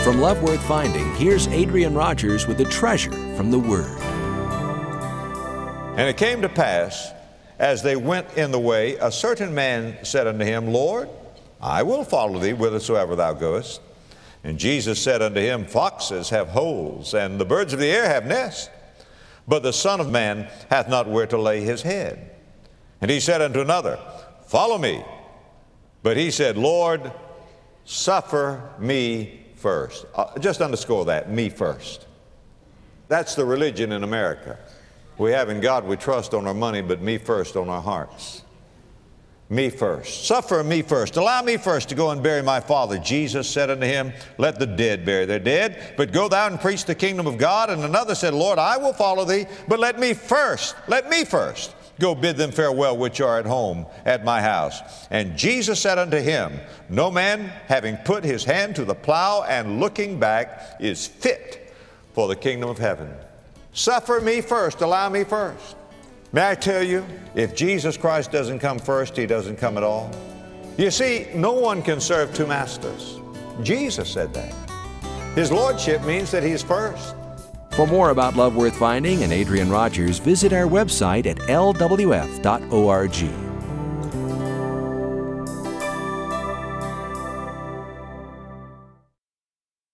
From Love Worth Finding, here's Adrian Rogers with a treasure from the Word. And it came to pass, as they went in the way, a certain man said unto him, Lord, I will follow thee whithersoever thou goest. And Jesus said unto him, Foxes have holes, and the birds of the air have nests, but the Son of Man hath not where to lay his head. And he said unto another, Follow me. But he said, Lord, suffer me first. Just underscore that, me first. That's the religion in America. We have in God we trust on our money, but me first on our hearts. Me first. Suffer me first. Allow me first to go and bury my father. Jesus said unto him, Let the dead bury their dead, but go thou and preach the kingdom of God. And another said, Lord, I will follow thee, but let me first go bid them farewell which are at home at my house. And Jesus said unto him, No man, having put his hand to the plow and looking back, is fit for the kingdom of heaven. Suffer me first, allow me first. May I tell you, if Jesus Christ doesn't come first, he doesn't come at all. You see, no one can serve two masters. Jesus said that. His lordship means that he's first. For more about Love Worth Finding and Adrian Rogers, visit our website at lwf.org.